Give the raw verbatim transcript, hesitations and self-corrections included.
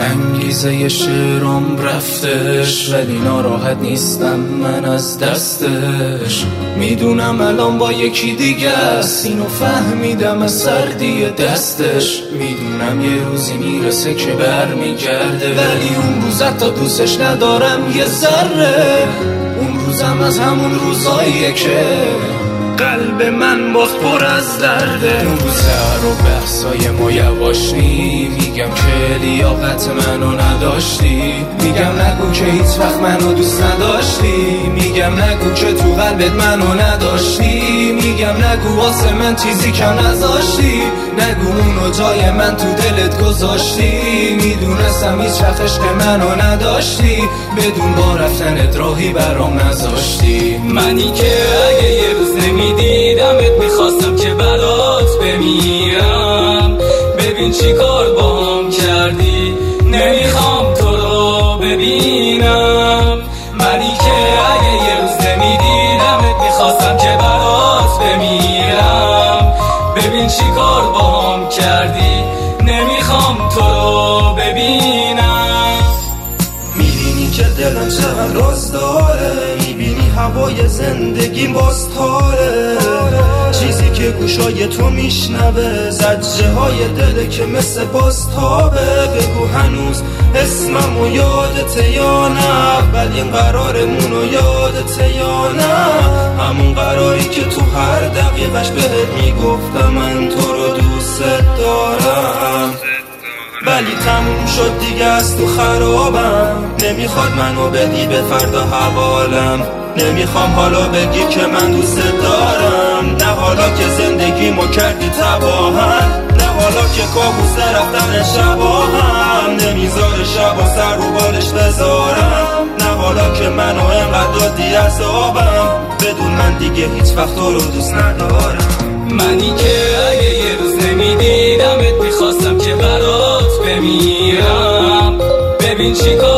انگیزه شعرام رفتش، ولی ناراحت نیستم من از دستش. میدونم الان با یکی دیگه است، اینو فهمیدم از سردی دستش. میدونم یه روزی میرسه که بر میگرده، ولی اون روز حتی دوستش ندارم یه ذره. اون روزم از همون روزاییه که قلب من باز پر از درده. اون روزه رو بحثای ما یواشی، میگم که لیاقت منو نداشتی. میگم نگو که هیچ وقت منو دوست نداشتی. میگم نگو که تو قلبت منو نداشتی. میگم نگو واسه من چیزی کم نذاشتی. نگو اونو جای من تو دلت گذاشتی. میدونستم هیچ وقت عشق منو نداشتی، بدون با رفتنت راهی برام نذاشتی. منی که اگه یه روز نمیدیدمت میخواستم که برات بمیرم. ببین چی کار باهم کردی، نمیخوام تو رو ببینم. منی که اگه یه روز نمیدیدمت میخواستم که برات بمیرم. ببین چی کار باهم کردی، نمیخوام تو رو ببینم. میبینی که دلم چقدر راز داره، میبینی هوای زندگیم باز تاره. چیزی که گوشای تو میشنوه زجه های دله که مثل باز تابه. بگو هنوز اسممو یادته یا نه، ولی این قرارمونو یادته یا نه. همون قراری که تو هر دقیقش بهت میگفتم من تو رو دوست دارم، ولی تموم شد دیگه از تو خرابم. نمیخواد منو بدی به فردا حوالم. نمیخوام حالا بگی که من دوست دارم. نه حالا که زندگیمو کردی تباهم، نه حالا که کابوس رفتن شباهم. نمیذاره شب و سر رو بالش بذارم. نه حالا که منو انقدر دادی عذابم، بدون من دیگه هیچ وقت تو رو دوست ندارم. منی که اگه یه روز نمیدیدمت میخواستم که برات بمیرم. ببین چی